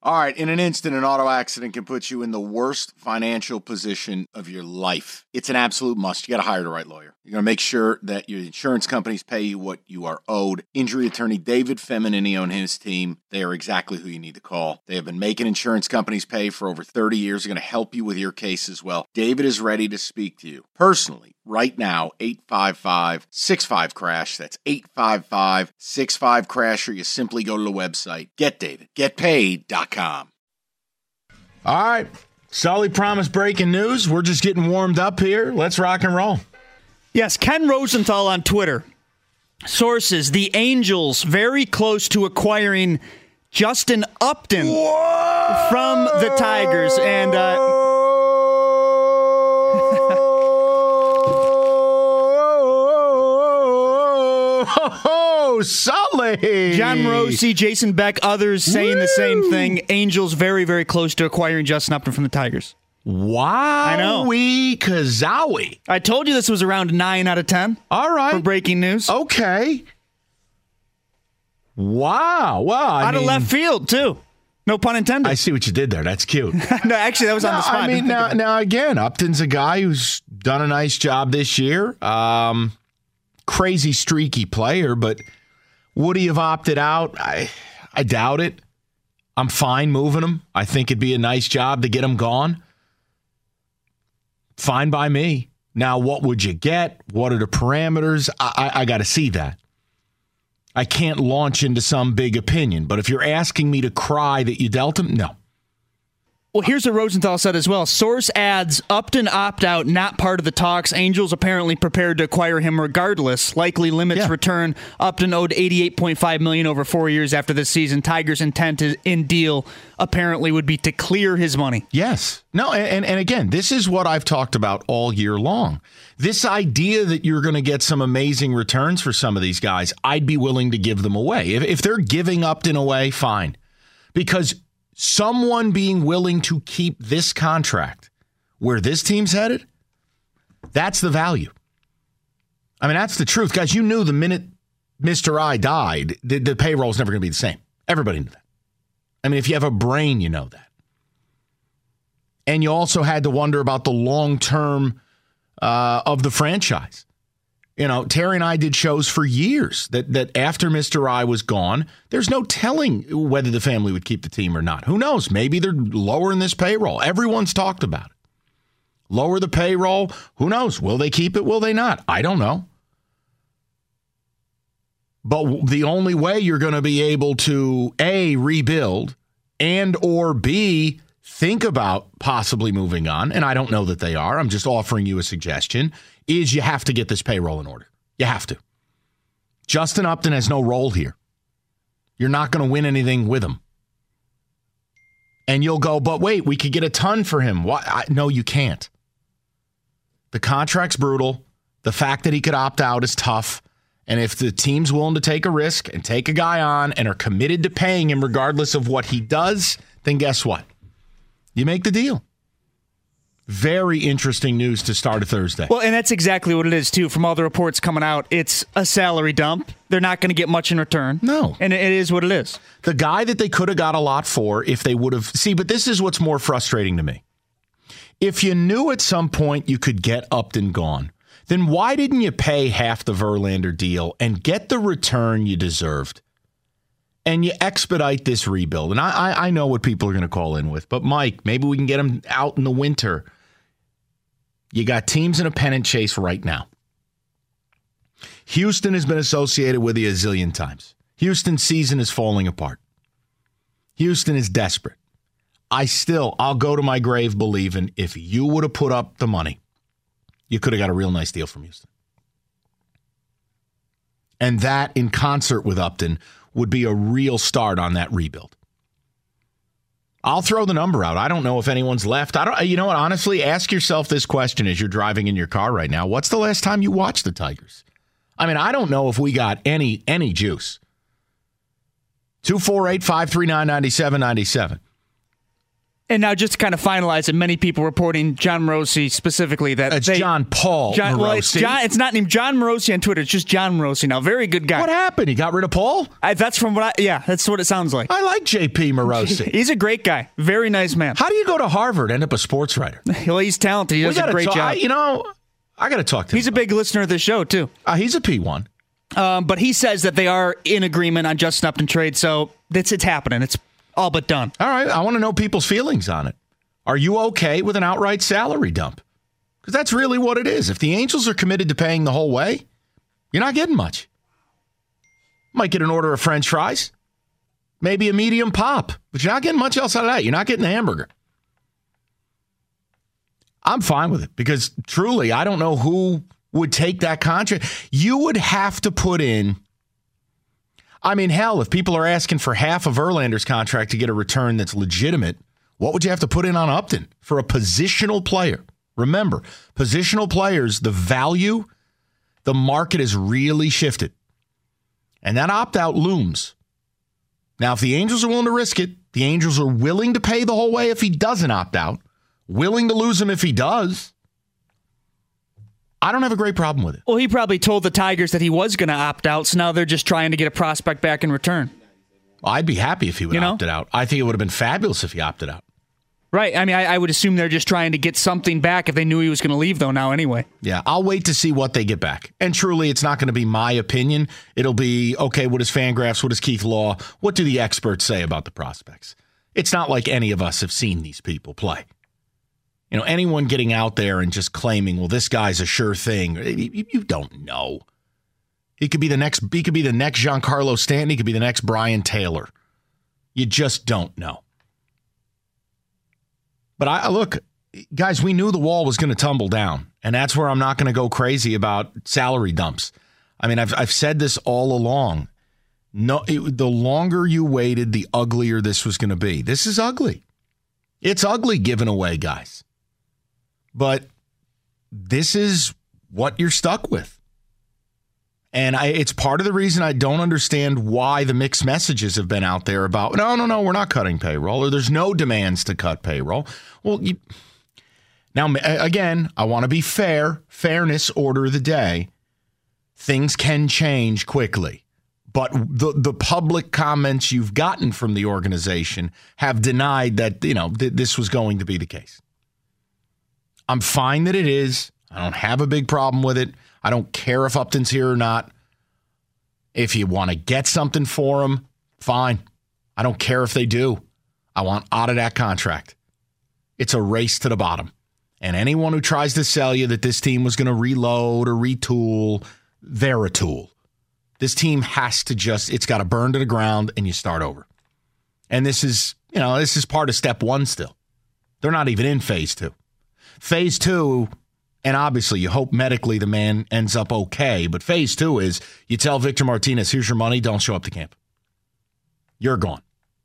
All right, in an instant, an auto accident can put you in the worst financial position of your life. It's an absolute must. You got to hire the right lawyer. You're going to make sure that your insurance companies pay you what you are owed. Injury attorney David Feminini and his team, they are exactly who you need to call. They have been making insurance companies pay for over 30 years. They're going to help you with your case as well. David is ready to speak to you personally. Right now, 855-65-CRASH. That's 855-65-CRASH, or you simply go to the website, getdavidgetpaid.com. All right. Sully promised breaking news. We're just getting warmed up here. Let's rock and roll. Yes, Ken Rosenthal on Twitter. Sources, the Angels very close to acquiring Justin Upton from the Tigers. And Sully! John Morosi, Jason Beck, others saying the same thing. Angels very, very close to acquiring Justin Upton from the Tigers. Wow. I know. Kazowie. I told you this was around 9 out of 10. All right. For breaking news. Okay. Wow. Well, out of left field, too. No pun intended. I see what you did there. That's cute. No, actually, that was on the spot. I mean, now again, Upton's a guy who's done a nice job this year. Crazy streaky player, but would he have opted out? I doubt it. I'm fine moving him. I think it'd be a nice job to get him gone. Fine by me. Now, what would you get? What are the parameters? I got to see that. I can't launch into some big opinion, but if you're asking me to cry that you dealt him, no. Well, here's what Rosenthal said as well. Source adds, Upton opt-out, not part of the talks. Angels apparently prepared to acquire him regardless. Likely limits return. Upton owed $88.5 million over 4 years after this season. Tigers' intent in deal apparently would be to clear his money. Yes. No, and again, this is what I've talked about all year long. This idea that you're going to get some amazing returns for some of these guys, I'd be willing to give them away. If they're giving Upton away, fine. Because someone being willing to keep this contract where this team's headed, that's the value. I mean, that's the truth. Guys, you knew the minute Mr. I died, the payroll's never going to be the same. Everybody knew that. I mean, if you have a brain, you know that. And you also had to wonder about the long-term of the franchise. You know, Terry and I did shows for years that after Mr. I was gone, there's no telling whether the family would keep the team or not. Who knows? Maybe they're lowering this payroll. Everyone's talked about it. Lower the payroll. Who knows? Will they keep it? Will they not? I don't know. But the only way you're going to be able to, A, rebuild, and or B, think about possibly moving on, and I don't know that they are, I'm just offering you a suggestion, is you have to get this payroll in order. You have to. Justin Upton has no role here. You're not going to win anything with him. And you'll go, but wait, we could get a ton for him. No, you can't. The contract's brutal. The fact that he could opt out is tough. And if the team's willing to take a risk and take a guy on and are committed to paying him regardless of what he does, then guess what? You make the deal. Very interesting news to start a Thursday. Well, and that's exactly what it is, too. From all the reports coming out, it's a salary dump. They're not going to get much in return. No. And it is what it is. The guy that they could have got a lot for if they would have... See, but this is what's more frustrating to me. If you knew at some point you could get Upton gone, then why didn't you pay half the Verlander deal and get the return you deserved? And you expedite this rebuild. And I know what people are going to call in with. But, Mike, maybe we can get him out in the winter. You got teams in a pennant chase right now. Houston has been associated with you a zillion times. Houston's season is falling apart. Houston is desperate. I'll go to my grave believing if you would have put up the money, you could have got a real nice deal from Houston. And that, in concert with Upton, would be a real start on that rebuild. I'll throw the number out. I don't know if anyone's left. You know what? Honestly, ask yourself this question as you're driving in your car right now. What's the last time you watched the Tigers? I mean, I don't know if we got any juice. 248-539-9797. And now, just to kind of finalize it, many people reporting John Morosi specifically that it's John Paul Morosi. Well, it's not named John Morosi on Twitter. It's just John Morosi now. Very good guy. What happened? He got rid of Paul? That's what it sounds like. I like JP Morosi. He's a great guy. Very nice man. How do you go to Harvard and end up a sports writer? Well, he's talented. He does a great job. I got to talk to him. He's a big listener of the show, too. He's a P1. But he says that they are in agreement on Justin Upton trade, so it's happening. It's all but done. All right. I want to know people's feelings on it. Are you okay with an outright salary dump? Because that's really what it is. If the Angels are committed to paying the whole way, you're not getting much. Might get an order of French fries, maybe a medium pop, but you're not getting much else out of that. You're not getting a hamburger. I'm fine with it because truly, I don't know who would take that contract. You would have to put in, I mean, hell, if people are asking for half of Verlander's contract to get a return that's legitimate, what would you have to put in on Upton for a positional player? Remember, positional players, the value, the market has really shifted. And that opt-out looms. Now, if the Angels are willing to risk it, the Angels are willing to pay the whole way if he doesn't opt out, willing to lose him if he does. I don't have a great problem with it. Well, he probably told the Tigers that he was going to opt out, so now they're just trying to get a prospect back in return. I'd be happy if he would have opted out. I think it would have been fabulous if he opted out. Right. I mean, I would assume they're just trying to get something back if they knew he was going to leave, though, now anyway. Yeah, I'll wait to see what they get back. And truly, it's not going to be my opinion. It'll be, okay, what is Fangraphs? What does Keith Law? What do the experts say about the prospects? It's not like any of us have seen these people play. You know, anyone getting out there and just claiming, well, this guy's a sure thing, you don't know. He could be the next Giancarlo Stanton. He could be the next Brian Taylor. You just don't know. But look, guys, we knew the wall was going to tumble down, and that's where I'm not going to go crazy about salary dumps. I mean, I've said this all along. No, the longer you waited, the uglier this was going to be. This is ugly. It's ugly giving away guys. But this is what you're stuck with. And it's part of the reason I don't understand why the mixed messages have been out there about, no, we're not cutting payroll, or there's no demands to cut payroll. Well, now, again, I want to be fair. Fairness, order of the day. Things can change quickly. But the public comments you've gotten from the organization have denied that, this was going to be the case. I'm fine that it is. I don't have a big problem with it. I don't care if Upton's here or not. If you want to get something for him, fine. I don't care if they do. I want out of that contract. It's a race to the bottom. And anyone who tries to sell you that this team was going to reload or retool, they're a tool. This team has to it's got to burn to the ground and you start over. And this is part of step one still. They're not even in phase two. Phase two, and obviously you hope medically the man ends up okay, but phase two is you tell Victor Martinez, here's your money, don't show up to camp. You're gone.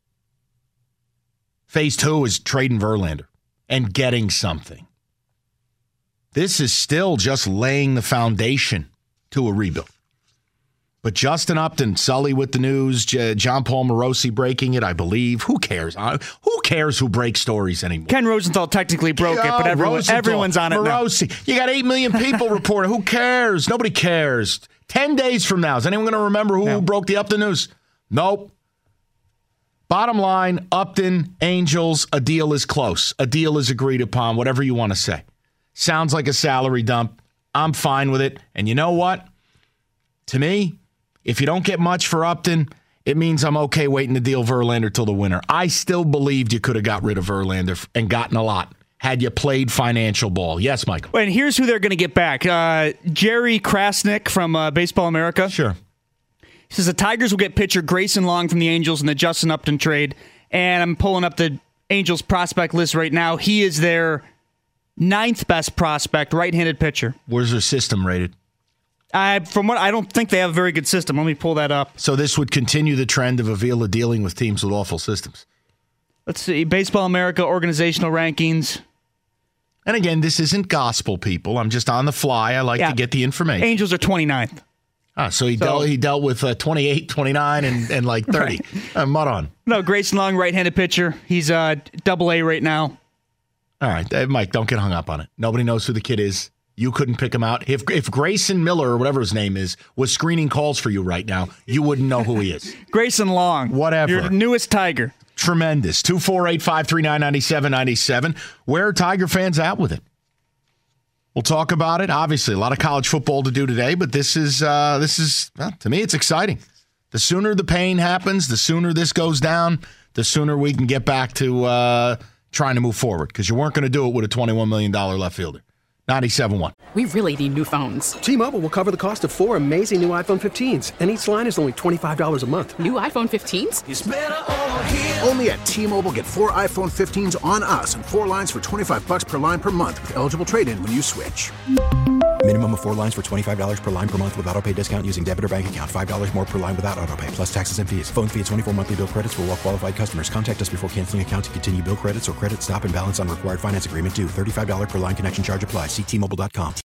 Phase two is trading Verlander and getting something. This is still just laying the foundation to a rebuild. But Justin Upton, Sully with the news, John Paul Morosi breaking it, I believe. Who cares? Who cares who breaks stories anymore? Ken Rosenthal technically broke it, but everyone's on it Morosi. now. You got 8 million people reporting. Who cares? Nobody cares. 10 days from now, is anyone going to remember who broke the Upton news? Nope. Bottom line, Upton, Angels, a deal is close. A deal is agreed upon, whatever you want to say. Sounds like a salary dump. I'm fine with it. And you know what? To me, if you don't get much for Upton, it means I'm okay waiting to deal Verlander till the winter. I still believed you could have got rid of Verlander and gotten a lot had you played financial ball. Yes, Michael. And here's who they're going to get back. Jerry Krasnick from Baseball America. Sure. He says the Tigers will get pitcher Grayson Long from the Angels in the Justin Upton trade. And I'm pulling up the Angels prospect list right now. He is their 9th best prospect, right-handed pitcher. Where's their system rated? I don't think they have a very good system. Let me pull that up. So this would continue the trend of Avila dealing with teams with awful systems. Let's see. Baseball America organizational rankings. And again, this isn't gospel, people. I'm just on the fly. I like to get the information. Angels are 29th. So he dealt with 28, 29, and like 30. Right. Mud on. No, Grayson Long, right-handed pitcher. He's Double-A right now. All right, Mike, don't get hung up on it. Nobody knows who the kid is. You couldn't pick him out. If Grayson Miller, or whatever his name is, was screening calls for you right now, you wouldn't know who he is. Grayson Long. Whatever. Your newest Tiger. Tremendous. 248-539-9797. Where are Tiger fans at with it? We'll talk about it. Obviously, a lot of college football to do today, but this is well, to me, it's exciting. The sooner the pain happens, the sooner this goes down, the sooner we can get back to trying to move forward, because you weren't going to do it with a $21 million left fielder. 97.1. We really need new phones. T-Mobile will cover the cost of 4 amazing new iPhone 15s, and each line is only $25 a month. New iPhone 15s? It's better over here. Only at T-Mobile, get 4 iPhone 15s on us and 4 lines for $25 per line per month with eligible trade-in when you switch. Minimum of 4 lines for $25 per line per month with autopay discount using debit or bank account. $5 more per line without autopay, plus taxes and fees. Phone fee at 24 monthly bill credits for well-qualified customers. Contact us before canceling account to continue bill credits or credit stop and balance on required finance agreement due. $35 per line connection charge applies. See T-Mobile.com.